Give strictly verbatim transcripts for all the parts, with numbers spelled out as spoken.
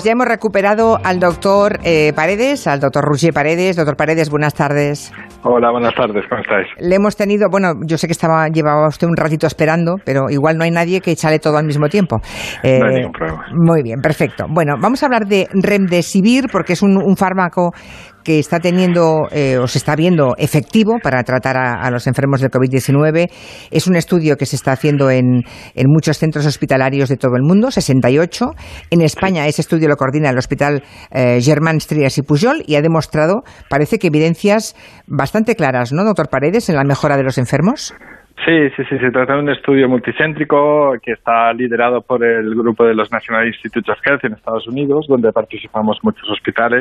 ya hemos recuperado al doctor eh, Paredes, al doctor Roger Paredes. Doctor Paredes, buenas tardes. Hola, buenas tardes, ¿cómo estáis? Le hemos tenido, bueno, yo sé que estaba llevaba usted un ratito esperando, pero igual no hay nadie que sale todo al mismo tiempo. Eh, no hay ningún problema. Muy bien, perfecto. Bueno, vamos a hablar de Remdesivir, porque es un, un fármaco que está teniendo eh, o se está viendo efectivo para tratar a, a los enfermos del covid diecinueve. Es un estudio que se está haciendo en, en muchos centros hospitalarios de todo el mundo, sesenta y ocho. En España ese estudio lo coordina el Hospital eh, Germán Trias y Pujol y ha demostrado, parece que evidencias bastante claras, ¿no, doctor Paredes, en la mejora de los enfermos? Sí, sí, sí, se trata de un estudio multicéntrico que está liderado por el grupo de los National Institutes of Health en Estados Unidos, donde participamos muchos hospitales.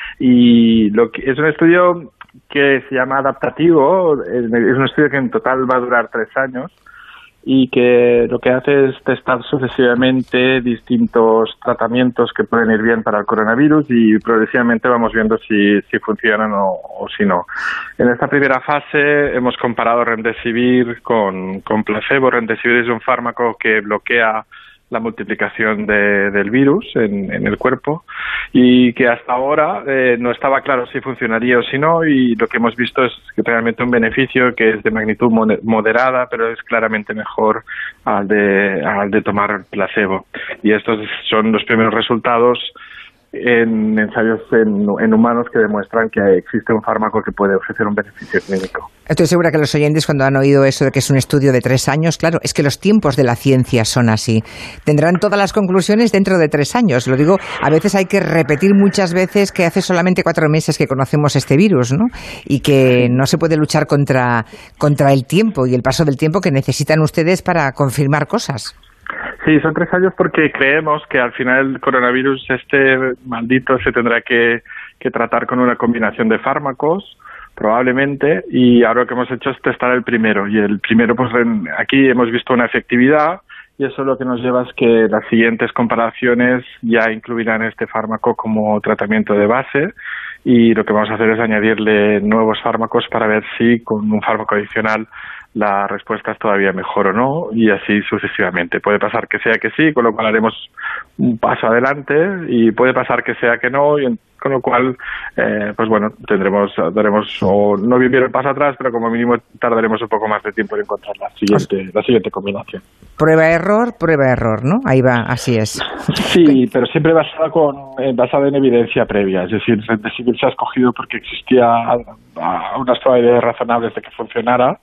Y lo que es un estudio que se llama adaptativo, es un estudio que en total va a durar tres años y que lo que hace es testar sucesivamente distintos tratamientos que pueden ir bien para el coronavirus y progresivamente vamos viendo si, si funcionan o, o si no. En esta primera fase hemos comparado Remdesivir con, con placebo. Remdesivir es un fármaco que bloquea la multiplicación de, del virus en, en el cuerpo y que hasta ahora eh, no estaba claro si funcionaría o si no, y lo que hemos visto es que realmente un beneficio que es de magnitud moderada, pero es claramente mejor al de, al de tomar placebo. Y estos son los primeros resultados en ensayos en, en humanos que demuestran que existe un fármaco que puede ofrecer un beneficio clínico. Estoy segura que los oyentes, cuando han oído eso de que es un estudio de tres años, claro, es que los tiempos de la ciencia son así. Tendrán todas las conclusiones dentro de tres años. Lo digo, a veces hay que repetir muchas veces que hace solamente cuatro meses que conocemos este virus, ¿no? Y que no se puede luchar contra, contra el tiempo y el paso del tiempo que necesitan ustedes para confirmar cosas. Sí, son tres años porque creemos que al final el coronavirus este maldito se tendrá que, que tratar con una combinación de fármacos, probablemente, y ahora lo que hemos hecho es testar el primero. Y el primero, pues aquí hemos visto una efectividad y eso lo que nos lleva es que las siguientes comparaciones ya incluirán este fármaco como tratamiento de base y lo que vamos a hacer es añadirle nuevos fármacos para ver si con un fármaco adicional la respuesta es todavía mejor o no, y así sucesivamente. Puede pasar que sea que sí, con lo cual haremos un paso adelante, y puede pasar que sea que no, y con lo cual, eh, pues bueno, tendremos, daremos, o no vivir el paso atrás, pero como mínimo tardaremos un poco más de tiempo en encontrar la siguiente, la siguiente combinación. Prueba-error, prueba-error, ¿no? Ahí va, así es. Sí, pero siempre basada con, eh, basada en evidencia previa, es decir, Remdesivir se ha escogido porque existía a, a unas probabilidades razonables de que funcionara,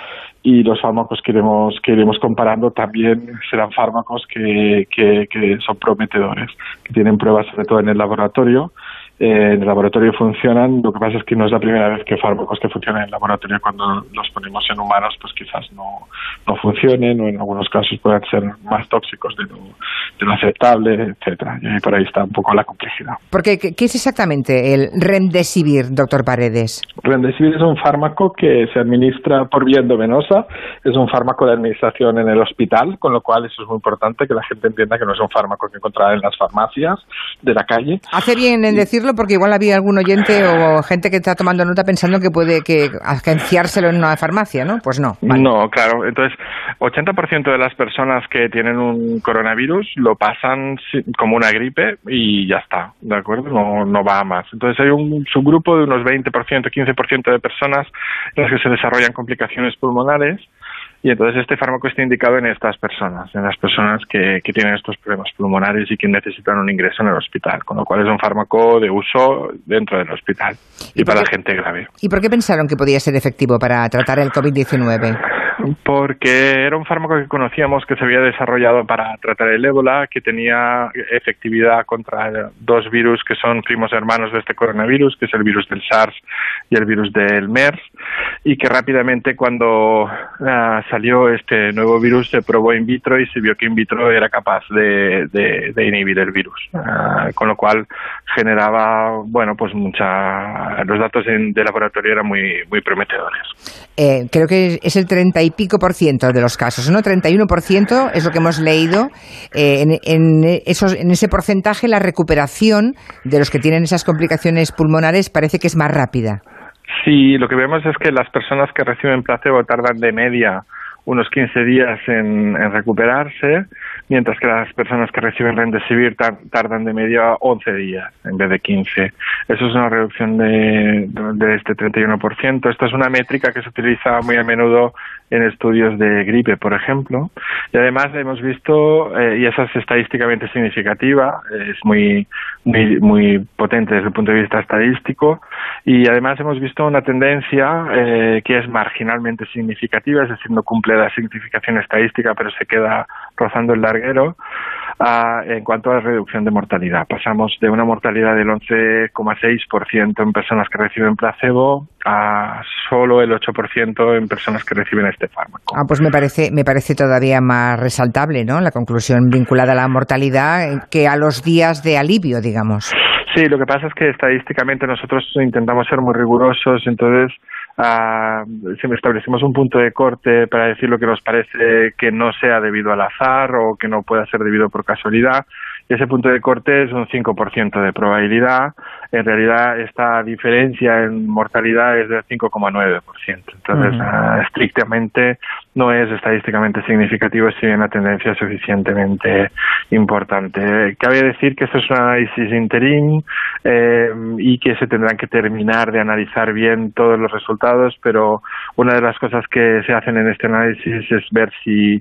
y los fármacos que iremos, que iremos comparando también serán fármacos que, que, que son prometedores, que tienen pruebas sobre todo en el laboratorio. Eh, en el laboratorio funcionan, lo que pasa es que no es la primera vez que fármacos que funcionan en el laboratorio, cuando los ponemos en humanos, pues quizás no, no funcionen, o en algunos casos puedan ser más tóxicos de lo, de lo aceptable, etcétera. Y por ahí está un poco la complejidad. Porque, ¿qué es exactamente el Remdesivir, doctor Paredes? Remdesivir es un fármaco que se administra por vía endovenosa, es un fármaco de administración en el hospital, con lo cual eso es muy importante, que la gente entienda que no es un fármaco que encontrará en las farmacias de la calle. Hace bien en decirlo, porque igual había algún oyente o gente que está tomando nota pensando que puede que agenciárselo en una farmacia, ¿no? Pues no. Vale. No, claro. Entonces, ochenta por ciento de las personas que tienen un coronavirus lo pasan como una gripe y ya está, ¿de acuerdo? No, no va a más. Entonces, hay un subgrupo de unos veinte por ciento, quince por ciento de personas en las que se desarrollan complicaciones pulmonares. Y entonces este fármaco está indicado en estas personas, en las personas que, que tienen estos problemas pulmonares y que necesitan un ingreso en el hospital, con lo cual es un fármaco de uso dentro del hospital y, y para la gente grave. ¿Y por qué pensaron que podía ser efectivo para tratar el covid diecinueve? Porque era un fármaco que conocíamos que se había desarrollado para tratar el ébola, que tenía efectividad contra dos virus que son primos hermanos de este coronavirus, que es el virus del SARS y el virus del MERS, y que rápidamente cuando uh, salió este nuevo virus se probó in vitro y se vio que in vitro era capaz de, de, de inhibir el virus, uh, con lo cual generaba, bueno, pues mucha, los datos en, de laboratorio eran muy, muy prometedores. Eh, creo que es el treinta y pico por ciento de los casos, ¿no? treinta y uno por ciento es lo que hemos leído. Eh, en, en, esos, en ese porcentaje la recuperación de los que tienen esas complicaciones pulmonares parece que es más rápida. Sí, lo que vemos es que las personas que reciben placebo tardan de media unos quince días en, en recuperarse, mientras que las personas que reciben Remdesivir tar, tardan de media once días en vez de quince. Eso es una reducción de, de este treinta y uno por ciento. Esta es una métrica que se utiliza muy a menudo en estudios de gripe, por ejemplo. Y además hemos visto, eh, y esa es estadísticamente significativa, eh, es muy, muy, muy potente desde el punto de vista estadístico, y además hemos visto una tendencia eh, que es marginalmente significativa, es decir, no cumple la significación estadística, pero se queda rozando el larguero, uh, en cuanto a la reducción de mortalidad. Pasamos de una mortalidad del once coma seis por ciento en personas que reciben placebo a solo el ocho por ciento en personas que reciben este fármaco. Ah, pues me parece, me parece todavía más resaltable, ¿no?, la conclusión vinculada a la mortalidad que a los días de alivio, digamos. Sí, lo que pasa es que estadísticamente nosotros intentamos ser muy rigurosos, entonces uh, si establecimos un punto de corte para decir lo que nos parece que no sea debido al azar o que no pueda ser debido por casualidad, y ese punto de corte es un cinco por ciento de probabilidad. En realidad esta diferencia en mortalidad es del cinco coma nueve por ciento. Entonces, uh-huh. uh, estrictamente no es estadísticamente significativo, si bien la tendencia es suficientemente importante. Cabe decir que esto es un análisis interín eh, y que se tendrán que terminar de analizar bien todos los resultados, pero una de las cosas que se hacen en este análisis es ver si,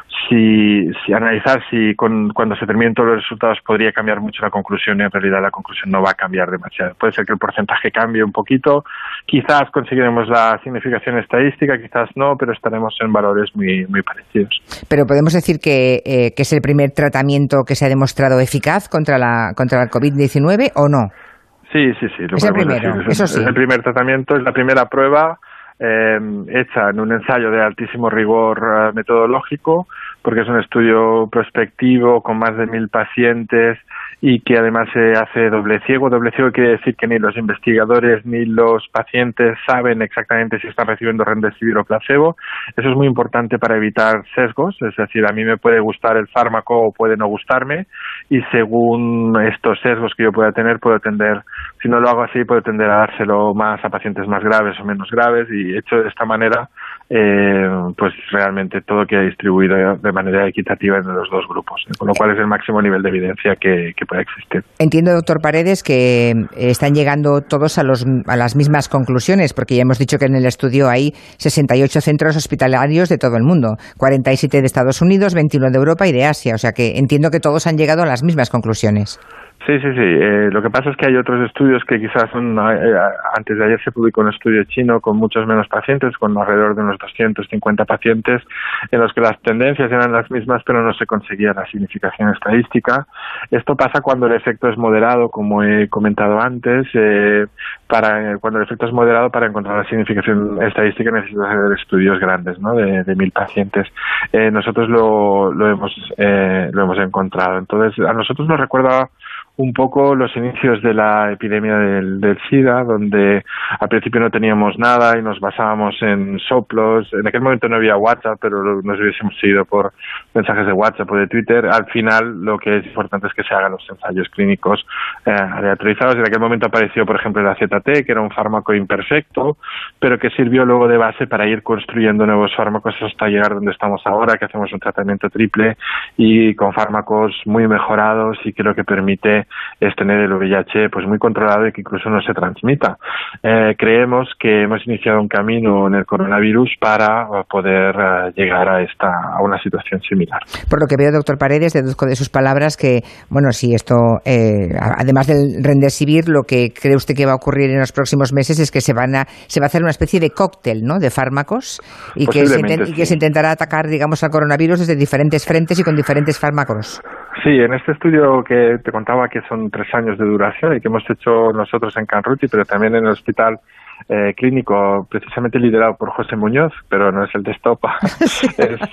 si, si analizar si con, cuando se terminen todos los resultados podría cambiar mucho la conclusión, y en realidad la conclusión no va a cambiar demasiado. Puede ser que el porcentaje cambie un poquito, quizás conseguiremos la significación estadística, quizás no, pero estaremos en valores muy, muy parecidos. Pero podemos decir que, eh, que es el primer tratamiento que se ha demostrado eficaz contra la contra el COVID diecinueve, ¿o no? Sí, sí, sí. Lo es el primero, decir. eso sí. Es el primer tratamiento, es la primera prueba eh, hecha en un ensayo de altísimo rigor uh, metodológico, porque es un estudio prospectivo con más de mil pacientes y que además se hace doble ciego. Doble ciego quiere decir que ni los investigadores ni los pacientes saben exactamente si están recibiendo Remdesivir o placebo. Eso es muy importante para evitar sesgos, es decir, a mí me puede gustar el fármaco o puede no gustarme, y según estos sesgos que yo pueda tener, puedo tender, si no lo hago así, puedo tender a dárselo más a pacientes más graves o menos graves, y hecho de esta manera, eh, pues realmente todo queda distribuido de manera equitativa entre los dos grupos, ¿eh? Con lo cual es el máximo nivel de evidencia que, que puede existir. Entiendo, doctor Paredes, que están llegando todos a, los, a las mismas conclusiones, porque ya hemos dicho que en el estudio hay sesenta y ocho centros hospitalarios de todo el mundo, cuarenta y siete de Estados Unidos, veintiuno de Europa y de Asia, o sea que entiendo que todos han llegado a las mismas conclusiones. Sí, sí, sí. Eh, lo que pasa es que hay otros estudios que quizás son... Eh, antes de ayer se publicó un estudio chino con muchos menos pacientes, con alrededor de unos doscientos cincuenta pacientes, en los que las tendencias eran las mismas, pero no se conseguía la significación estadística. Esto pasa cuando el efecto es moderado, como he comentado antes. Eh, para cuando el efecto es moderado, para encontrar la significación estadística necesitas hacer estudios grandes, ¿no?, de, de mil pacientes. Eh, nosotros lo, lo hemos eh, lo hemos encontrado. Entonces, a nosotros nos recuerda un poco los inicios de la epidemia del, del SIDA, donde al principio no teníamos nada y nos basábamos en soplos. En aquel momento no había WhatsApp, pero nos hubiésemos seguido por mensajes de WhatsApp o de Twitter. Al final, lo que es importante es que se hagan los ensayos clínicos eh, aleatorizados. En aquel momento apareció, por ejemplo, el A Z T, que era un fármaco imperfecto, pero que sirvió luego de base para ir construyendo nuevos fármacos hasta llegar donde estamos ahora, que hacemos un tratamiento triple y con fármacos muy mejorados, y que lo que permite es tener el V I H pues muy controlado y que incluso no se transmita. Eh, creemos que hemos iniciado un camino en el coronavirus para poder uh, llegar a esta a una situación similar. Por lo que veo, doctor Paredes, deduzco de sus palabras que, bueno, si esto, eh, además del Remdesivir, lo que cree usted que va a ocurrir en los próximos meses es que se van a se va a hacer una especie de cóctel, ¿no?, de fármacos, y que se intent, y que se intentará atacar, digamos, al coronavirus desde diferentes frentes y con diferentes fármacos. Sí, en este estudio que te contaba, que son tres años de duración y que hemos hecho nosotros en Canruti, pero también en el hospital eh, clínico, precisamente liderado por José Muñoz, pero no es el de Estopa, es,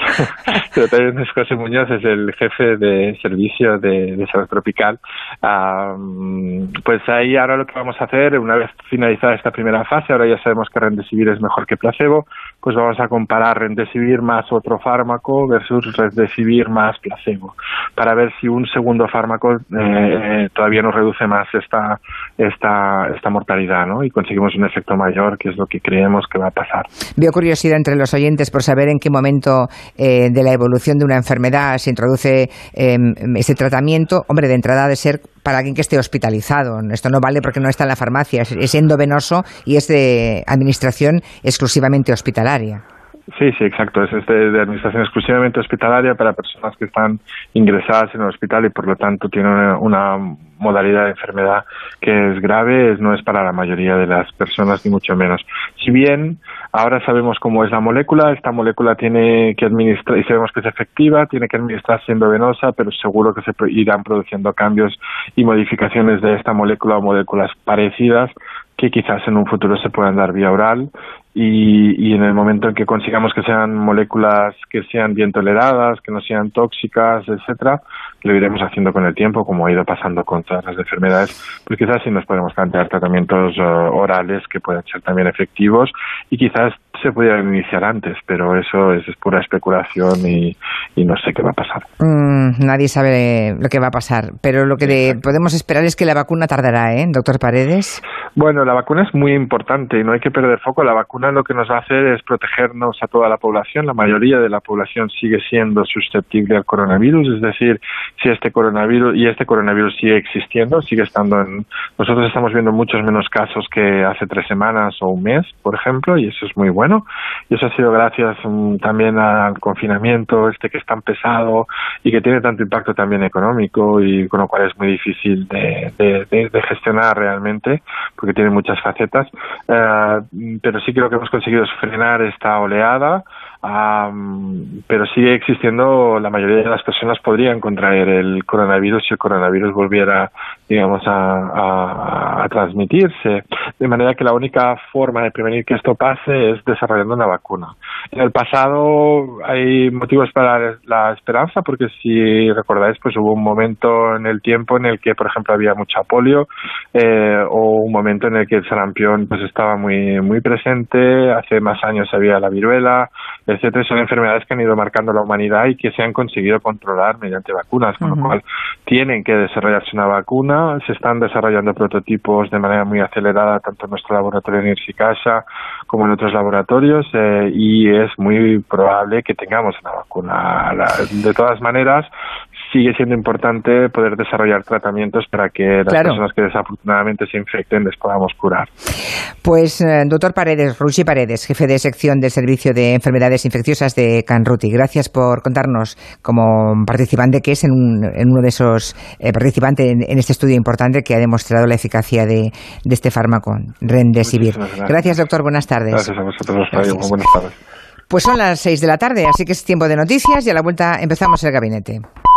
pero también es José Muñoz, es el jefe de servicio de, de salud tropical. Um, pues ahí ahora lo que vamos a hacer, una vez finalizada esta primera fase, ahora ya sabemos que Remdesivir es mejor que placebo, pues vamos a comparar Remdesivir más otro fármaco versus Remdesivir más placebo, para ver si un segundo fármaco eh, todavía nos reduce más esta esta esta mortalidad, ¿no?, y conseguimos un efecto mayor, que es lo que creemos que va a pasar. Veo curiosidad entre los oyentes por saber en qué momento eh, de la evolución de una enfermedad se introduce eh, ese tratamiento. Hombre, de entrada ha de ser para alguien que esté hospitalizado. Esto no vale porque no está en la farmacia, es, es endovenoso y es de administración exclusivamente hospitalaria. Sí, sí, exacto. Es de, de administración exclusivamente hospitalaria para personas que están ingresadas en el hospital y por lo tanto tienen una, una modalidad de enfermedad que es grave, no es para la mayoría de las personas ni mucho menos. Si bien ahora sabemos cómo es la molécula, esta molécula tiene que administrar, y sabemos que es efectiva, tiene que administrar siendo venosa, pero seguro que se irán produciendo cambios y modificaciones de esta molécula o moléculas parecidas que quizás en un futuro se puedan dar vía oral y, y en el momento en que consigamos que sean moléculas que sean bien toleradas, que no sean tóxicas, etcétera, lo iremos haciendo con el tiempo, como ha ido pasando con todas las enfermedades, pues quizás sí nos podemos plantear tratamientos uh, orales que pueden ser también efectivos y quizás se pudieran iniciar antes, pero eso es, es pura especulación y, y no sé qué va a pasar. Mm, nadie sabe lo que va a pasar, pero lo que de, podemos esperar es que la vacuna tardará, ¿eh, doctor Paredes? Bueno, la vacuna es muy importante y no hay que perder foco. La vacuna lo que nos va a hacer es protegernos a toda la población. La mayoría de la población sigue siendo susceptible al coronavirus, es decir, si este coronavirus y este coronavirus sigue existiendo, sigue estando en... Nosotros estamos viendo muchos menos casos que hace tres semanas o un mes, por ejemplo, y eso es muy bueno. Y eso ha sido gracias um, también al confinamiento este que es tan pesado y que tiene tanto impacto también económico y con lo cual es muy difícil de, de, de, de gestionar realmente, porque tiene muchas facetas, uh, pero sí creo que hemos conseguido frenar esta oleada, um, pero sigue existiendo, la mayoría de las personas podrían contraer el coronavirus si el coronavirus volviera, digamos, a, a, a transmitirse, de manera que la única forma de prevenir que esto pase es desarrollando una vacuna. En el pasado hay motivos para la esperanza, porque si recordáis, pues hubo un momento en el tiempo en el que, por ejemplo, había mucha polio, eh, o un momento en el que el sarampión pues estaba muy muy presente, hace más años había la viruela, etcétera. Son enfermedades que han ido marcando la humanidad y que se han conseguido controlar mediante vacunas, con uh-huh. lo cual tienen que desarrollarse una vacuna. Se están desarrollando prototipos de manera muy acelerada, tanto en nuestro laboratorio en Irsicasa como en otros laboratorios, eh, y es muy probable que tengamos una vacuna. La, de todas maneras, sigue siendo importante poder desarrollar tratamientos para que las claro. personas que desafortunadamente se infecten les podamos curar. Pues, eh, doctor Paredes, Ruchi Paredes, jefe de sección del Servicio de Enfermedades Infecciosas de Canruti, gracias por contarnos como participante que es en, un, en uno de esos eh, participantes en, en este estudio importante que ha demostrado la eficacia de, de este fármaco, Remdesivir. Gracias. gracias, doctor. Buenas tardes. Gracias a vosotros. Gracias. Buenas tardes. Pues son las seis de la tarde, así que es tiempo de noticias y a la vuelta empezamos el gabinete.